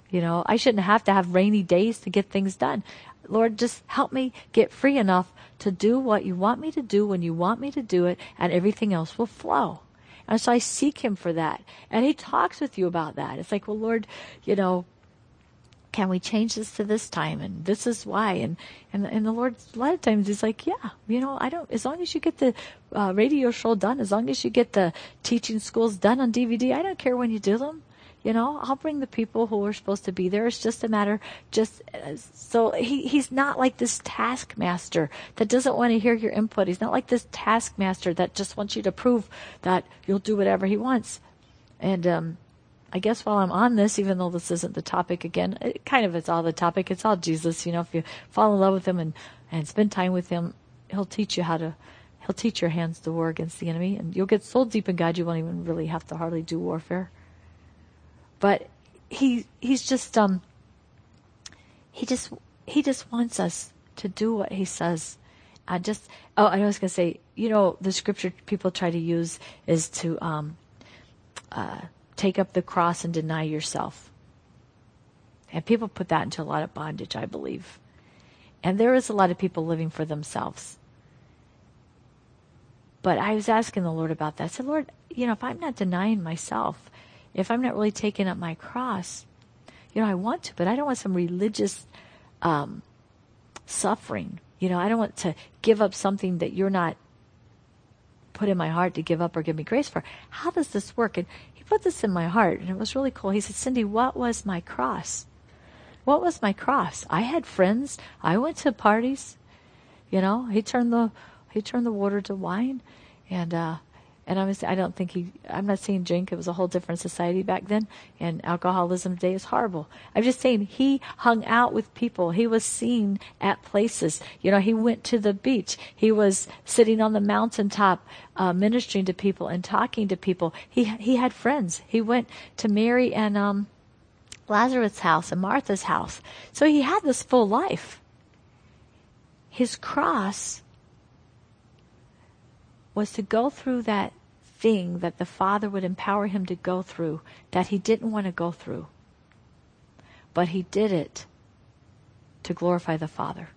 I shouldn't have to have rainy days to get things done. Lord, just help me get free enough to do what you want me to do when you want me to do it, and everything else will flow. And so I seek him for that. And he talks with you about that. It's like, well, Lord, can we change this to this time? And this is why. And the Lord, a lot of times he's like, yeah, as long as you get the radio show done, as long as you get the teaching schools done on DVD, I don't care when you do them. I'll bring the people who are supposed to be there. It's just a matter, so he's not like this taskmaster that doesn't want to hear your input. He's not like this taskmaster that just wants you to prove that you'll do whatever he wants. And I guess while I'm on this, even though this isn't the topic again, it's all the topic. It's all Jesus. If you fall in love with him and spend time with him, he'll teach your hands to war against the enemy, and you'll get so deep in God you won't even really have to hardly do warfare. But he's just he just wants us to do what he says. I was going to say, the scripture people try to use is to take up the cross and deny yourself. And people put that into a lot of bondage, I believe. And there is a lot of people living for themselves. But I was asking the Lord about that. I said, Lord, if I'm not denying myself, if I'm not really taking up my cross, I want to, but I don't want some religious suffering. I don't want to give up something that you're not put in my heart to give up or give me grace for. How does this work? And he put this in my heart, and it was really cool. He said, Cindy, what was my cross? What was my cross? I had friends. I went to parties. He turned the water to wine, and I'm not saying drink. It was a whole different society back then, and alcoholism today is horrible. I'm just saying he hung out with people. He was seen at places. He went to the beach. He was sitting on the mountaintop, ministering to people and talking to people. He had friends. He went to Mary and Lazarus' house and Martha's house. So he had this full life. His cross was to go through that thing that the Father would empower him to go through that he didn't want to go through. But he did it to glorify the Father.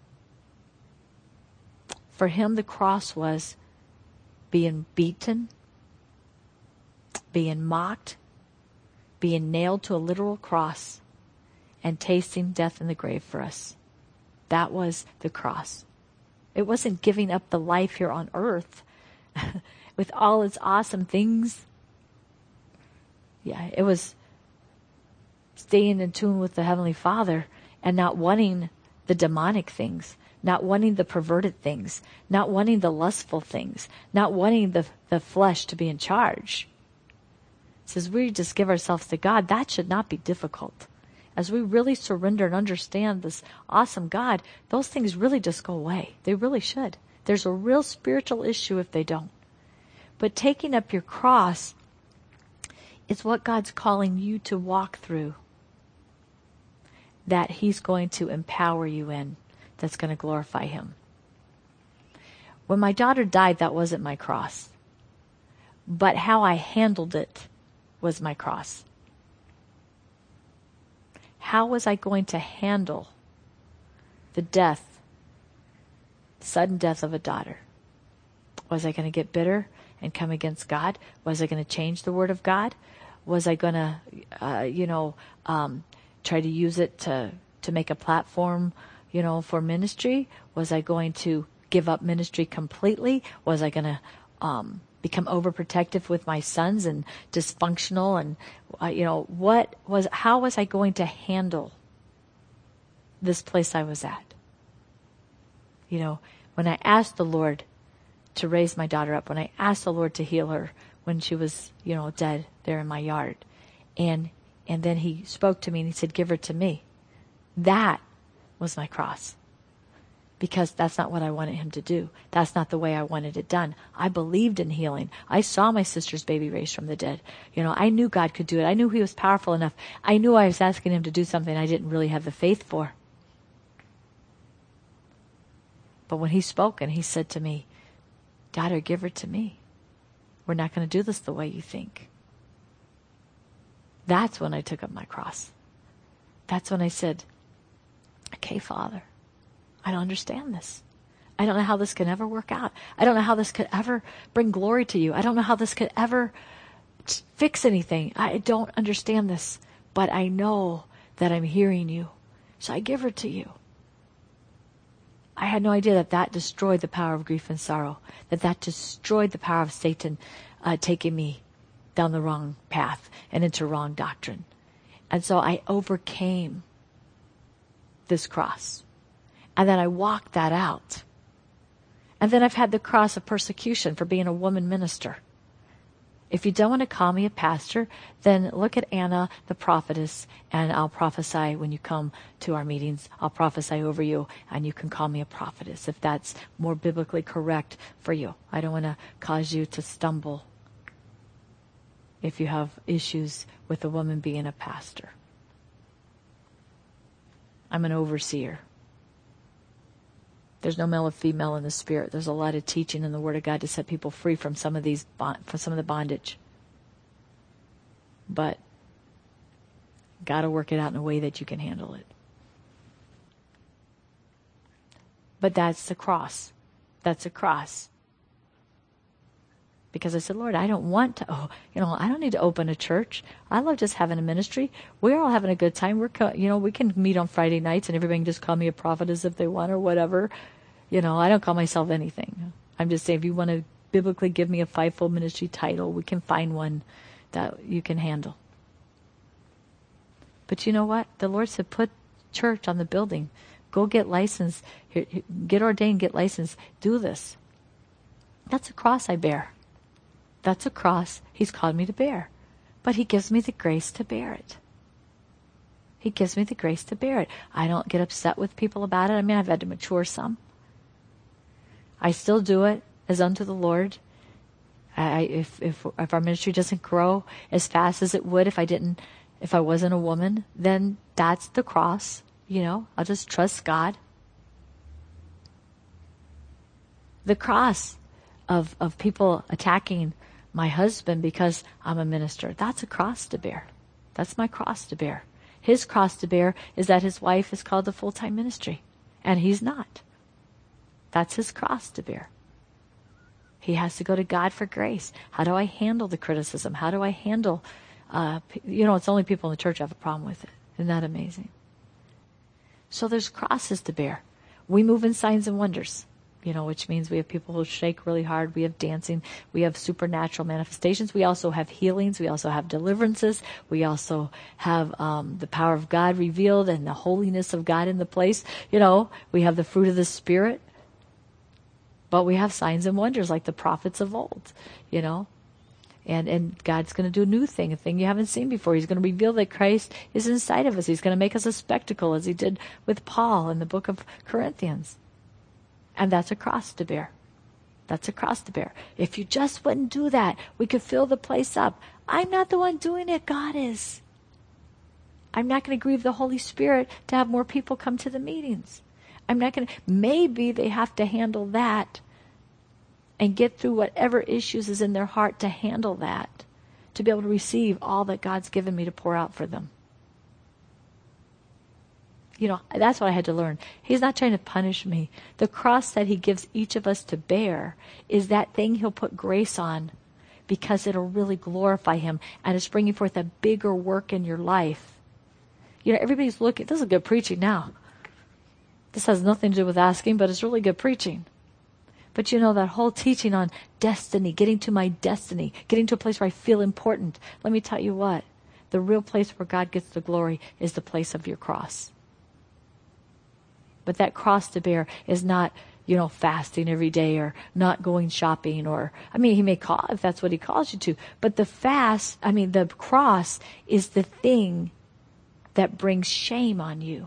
For him, the cross was being beaten, being mocked, being nailed to a literal cross, and tasting death in the grave for us. That was the cross. It wasn't giving up the life here on earth with all its awesome things. Yeah, it was staying in tune with the Heavenly Father and not wanting the demonic things, not wanting the perverted things, not wanting the lustful things, not wanting the flesh to be in charge. It says we just give ourselves to God. That should not be difficult. As we really surrender and understand this awesome God, those things really just go away. They really should. There's a real spiritual issue if they don't. But taking up your cross is what God's calling you to walk through, that he's going to empower you in, that's going to glorify him. When my daughter died, that wasn't my cross. But how I handled it was my cross. How was I going to handle the sudden death of a daughter? Was I going to get bitter and come against God? Was I going to change the Word of God? Was I going to, try to use it to make a platform, for ministry? Was I going to give up ministry completely? Was I going to become overprotective with my sons and dysfunctional? And how was I going to handle this place I was at? When I asked the Lord to raise my daughter up, when I asked the Lord to heal her when she was, dead there in my yard, and then he spoke to me and he said, give her to me. That was my cross. Because that's not what I wanted him to do. That's not the way I wanted it done. I believed in healing. I saw my sister's baby raised from the dead. I knew God could do it. I knew he was powerful enough. I knew I was asking him to do something I didn't really have the faith for. But when he spoke and he said to me, daughter, give her to me. We're not going to do this the way you think. That's when I took up my cross. that's when I said, okay, Father, I don't understand this. I don't know how this can ever work out. I don't know how this could ever bring glory to you. I don't know how this could ever fix anything. I don't understand this, but I know that I'm hearing you. So I give her to you. I had no idea that that destroyed the power of grief and sorrow, that that destroyed the power of Satan taking me down the wrong path and into wrong doctrine. And so I overcame this cross. And then I walked that out. And then I've had the cross of persecution for being a woman minister. If you don't want to call me a pastor, then look at Anna, the prophetess, and I'll prophesy when you come to our meetings. I'll prophesy over you, and you can call me a prophetess if that's more biblically correct for you. I don't want to cause you to stumble if you have issues with a woman being a pastor. I'm an overseer. There's no male or female in the spirit. There's a lot of teaching in the Word of God to set people free from some of these, from some of the bondage. But got to work it out in a way that you can handle it. But that's the cross. That's a cross. Because I said, Lord, I don't want to, I don't need to open a church. I love just having a ministry. We're all having a good time. We can meet on Friday nights and everybody can just call me a prophetess if they want or whatever. I don't call myself anything. I'm just saying, if you want to biblically give me a fivefold ministry title, we can find one that you can handle. But you know what? The Lord said, put church on the building. Go get licensed. Get ordained, get licensed. Do this. That's a cross I bear. That's a cross He's called me to bear. But He gives me the grace to bear it. He gives me the grace to bear it. I don't get upset with people about it. I mean, I've had to mature some. I still do it as unto the Lord. If our ministry doesn't grow as fast as it would if I wasn't a woman, then that's the cross. I'll just trust God. The cross of people attacking my husband because I'm a minister, that's a cross to bear. That's my cross to bear. His cross to bear is that his wife is called to full-time ministry, and he's not. That's his cross to bear. He has to go to God for grace. How do I handle the criticism? How do I handle, it's only people in the church have a problem with it. Isn't that amazing? So there's crosses to bear. We move in signs and wonders, which means we have people who shake really hard. We have dancing. We have supernatural manifestations. We also have healings. We also have deliverances. We also have the power of God revealed and the holiness of God in the place. We have the fruit of the Spirit. But we have signs and wonders like the prophets of old, And God's going to do a new thing, a thing you haven't seen before. He's going to reveal that Christ is inside of us. He's going to make us a spectacle as He did with Paul in the book of Corinthians. And that's a cross to bear. That's a cross to bear. If you just wouldn't do that, we could fill the place up. I'm not the one doing it. God is. I'm not going to grieve the Holy Spirit to have more people come to the meetings. I'm not going to. Maybe they have to handle that and get through whatever issues is in their heart to handle that, to be able to receive all that God's given me to pour out for them. That's what I had to learn. He's not trying to punish me. The cross that He gives each of us to bear is that thing He'll put grace on because it'll really glorify Him and it's bringing forth a bigger work in your life. Everybody's looking. This is good preaching now. This has nothing to do with asking, but it's really good preaching. But that whole teaching on destiny, getting to my destiny, getting to a place where I feel important. Let me tell you what. The real place where God gets the glory is the place of your cross. But that cross to bear is not, fasting every day or not going shopping He may call if that's what He calls you to. But the cross is the thing that brings shame on you.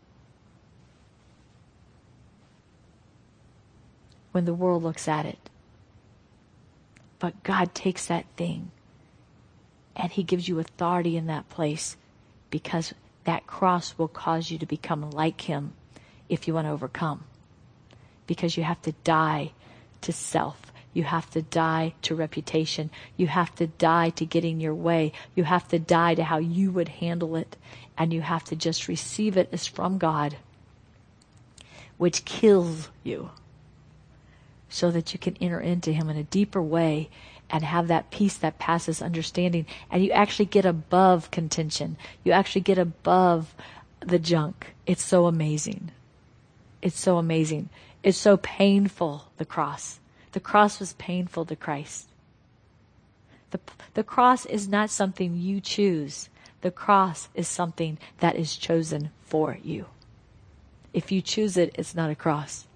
When the world looks at it. But God takes that thing and He gives you authority in that place because that cross will cause you to become like Him if you want to overcome. Because you have to die to self. You have to die to reputation. You have to die to getting your way. You have to die to how you would handle it. And you have to just receive it as from God, which kills you, so that you can enter into him in a deeper way and have that peace that passes understanding. And you actually get above contention. You actually get above the junk. It's so amazing. It's so amazing. It's so painful, the cross. The cross was painful to Christ. The cross is not something you choose. The cross is something that is chosen for you. If you choose it, it's not a cross.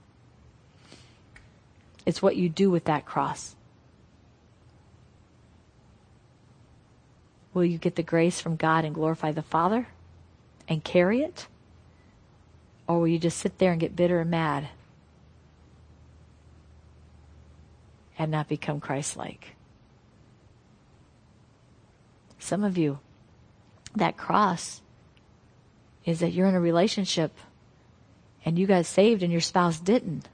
It's what you do with that cross. Will you get the grace from God and glorify the Father and carry it? Or will you just sit there and get bitter and mad and not become Christ-like? Some of you, that cross is that you're in a relationship and you got saved and your spouse didn't.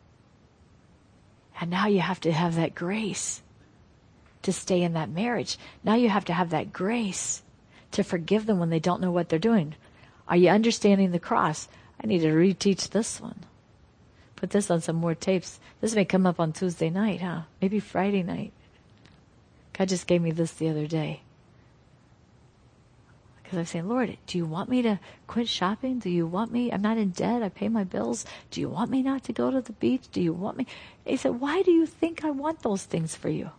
And now you have to have that grace to stay in that marriage. Now you have to have that grace to forgive them when they don't know what they're doing. Are you understanding the cross? I need to reteach this one. Put this on some more tapes. This may come up on Tuesday night, huh? Maybe Friday night. God just gave me this the other day. Because I'm saying, Lord, do you want me to quit shopping? Do you want me? I'm not in debt. I pay my bills. Do you want me not to go to the beach? Do you want me? He said, why do you think I want those things for you?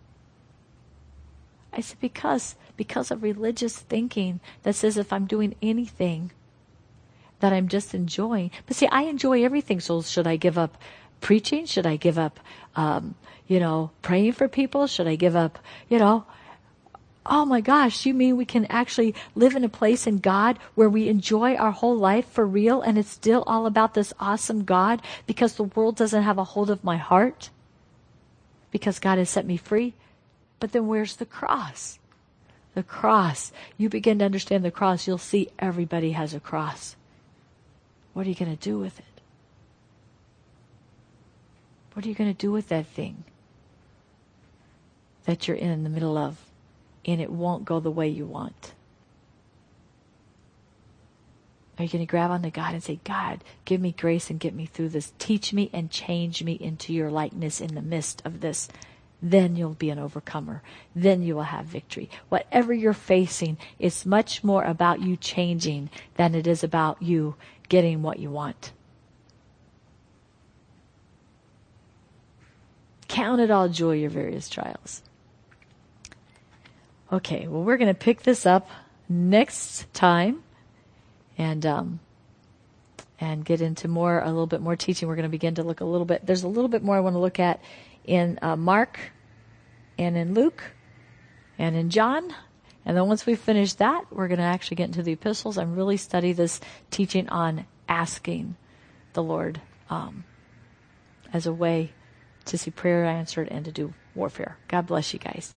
I said, because of religious thinking that says if I'm doing anything that I'm just enjoying. But see, I enjoy everything. So should I give up preaching? Should I give up, praying for people? Should I give up, oh my gosh, you mean we can actually live in a place in God where we enjoy our whole life for real and it's still all about this awesome God because the world doesn't have a hold of my heart? Because God has set me free? But then where's the cross? The cross. You begin to understand the cross, you'll see everybody has a cross. What are you going to do with it? What are you going to do with that thing that you're in the middle of and it won't go the way you want? Are you going to grab onto God and say, God, give me grace and get me through this. Teach me and change me into your likeness in the midst of this. Then you'll be an overcomer. Then you will have victory. Whatever you're facing, it's much more about you changing than it is about you getting what you want. Count it all joy, your various trials. Okay, well, we're going to pick this up next time and get into a little bit more teaching. We're going to begin to look a little bit. There's a little bit more I want to look at in Mark and in Luke and in John. And then once we finish that, we're going to actually get into the epistles and really study this teaching on asking the Lord as a way to see prayer answered and to do warfare. God bless you guys.